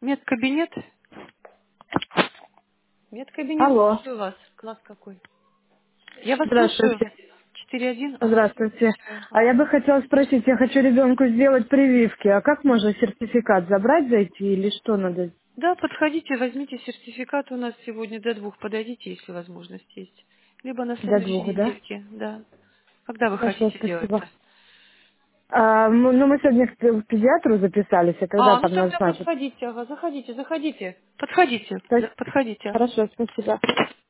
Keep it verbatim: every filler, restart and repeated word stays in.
Медкабинет? Медкабинет, Алло, слушаю вас. Класс какой? Я вас слушаю. здравствуйте. четыре один, ага, Здравствуйте. слушаю А вас. я бы хотела спросить, я хочу ребенку сделать прививки, а как можно сертификат забрать, зайти или что надо Да, подходите, возьмите сертификат у нас сегодня до двух, подойдите, если возможность есть. Либо на до следующей двух, да? недельке, да. Когда вы Хорошо, хотите спасибо. делать-то? А, м- ну, мы сегодня к к педиатру записались, а когда А, ну там тогда назначат? подходите, ага, заходите, заходите. Подходите, То за- есть- подходите. Хорошо, спасибо.